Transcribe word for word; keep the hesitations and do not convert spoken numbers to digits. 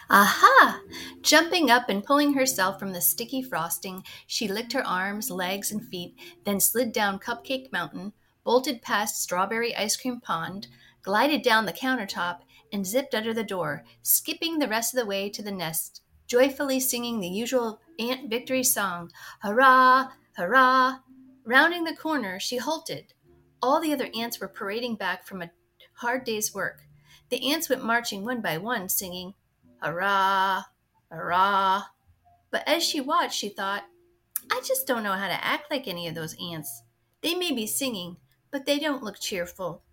Aha! Jumping up and pulling herself from the sticky frosting, she licked her arms, legs, and feet, then slid down Cupcake Mountain, bolted past Strawberry Ice Cream Pond, glided down the countertop, and zipped under the door, skipping the rest of the way to the nest, joyfully singing the usual Aunt Victory song, Hurrah! Hurrah! Rounding the corner, she halted. All the other ants were parading back from a hard day's work. The ants went marching one by one, singing, Hurrah! Hurrah! But as she watched, she thought, I just don't know how to act like any of those ants. They may be singing, but they don't look cheerful.